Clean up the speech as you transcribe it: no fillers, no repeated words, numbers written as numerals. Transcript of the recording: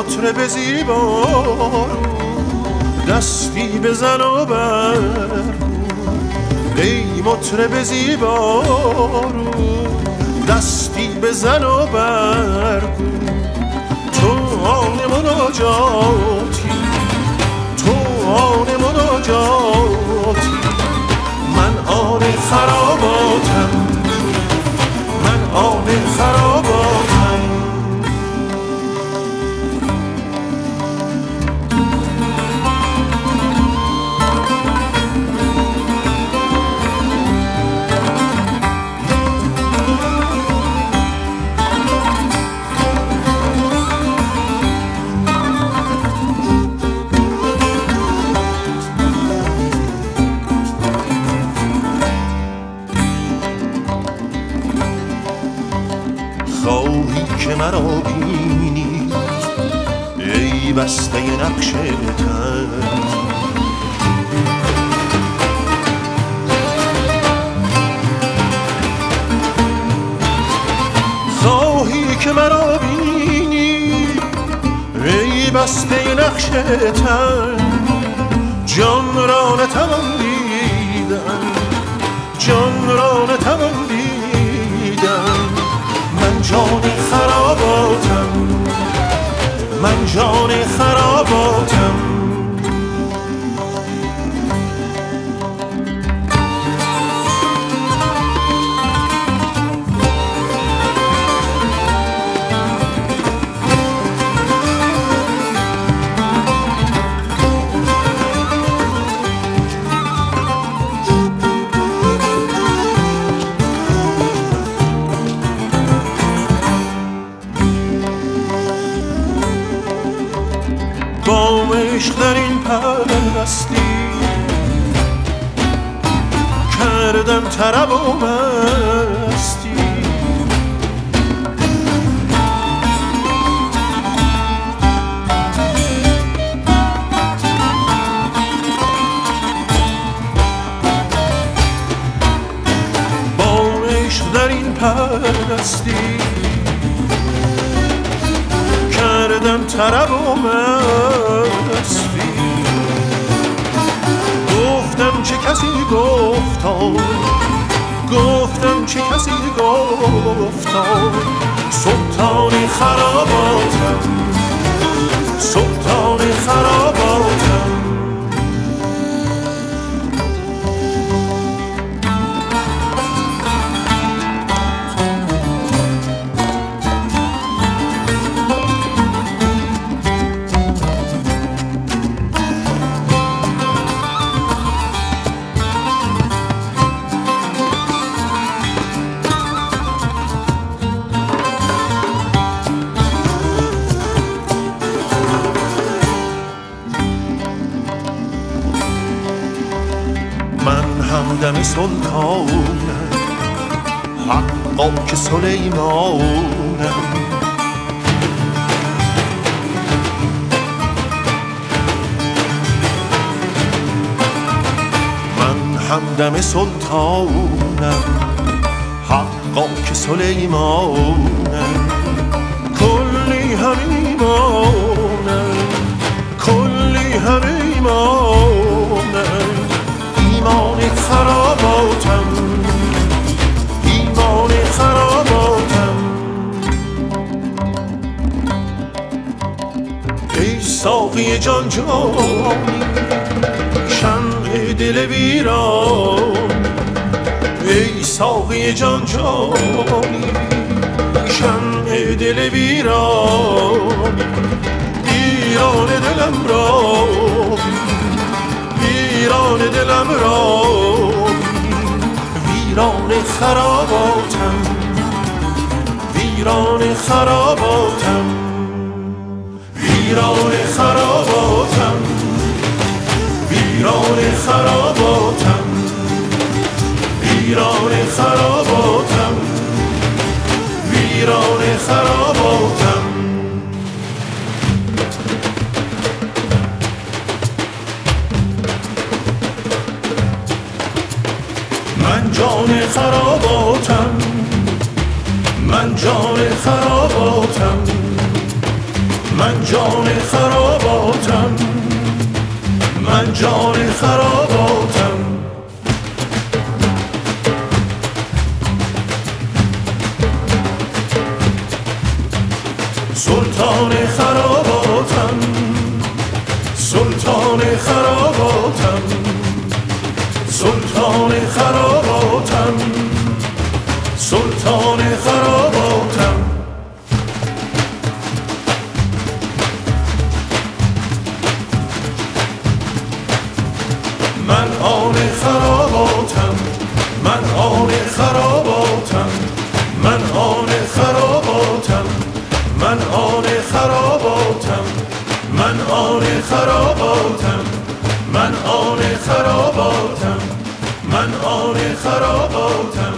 مطرب زیبا دستی بزن و برگو، ای مطرب زیبا دستی بزن و برگو. تو آن مناجاتی، تو آن مناجاتی، من آن خراباتم، من آن خراباتم. خواهی که مرا بینی ای بسته نقش تن، خواهی که مرا بینی ای بسته نقش تن، جان را نتوان دیدن، جان را نتوان دیدن. من جان خراباتم، من جان خراباتم. با عشق در این پرستی کردم طرب و مستی، با عشق در این پرستی کردم طرب و مستی. گفتم چه کسی گفتا، گفتم چه کسی گفتا، سلطان خراباتم، سلطان خراباتم. من همدم سلطانم، حقا که سلیمانم. من همدم سلطانم، حقا که سلیمانم. کلی هم ایمانم، کلی هم ایمانم. ایمان خراباتم، ایمان خراباتم. ای ساقی جان جانی، شمع دل ویران، ای ساقی جان جانی، شمع دل ویران. ایران دلم را، ایران دلم را، ویران خراباتم، ویران خراباتم، ویران خراباتم، ویران خراباتم، ویران خراباتم، ویران خراباتم. من جان خراباتم، من جان خراباتم، من جان خراباتم، من جان خراباتم. سلطان خراباتم، سلطان خراباتم، سلطان خراباتم، سلطان خراباتم. من آن خراباتم، من آن خراباتم، من آن خراباتم، من آن خراباتم، من آن خراباتم، من آن خراباتم، من آن خراباتم.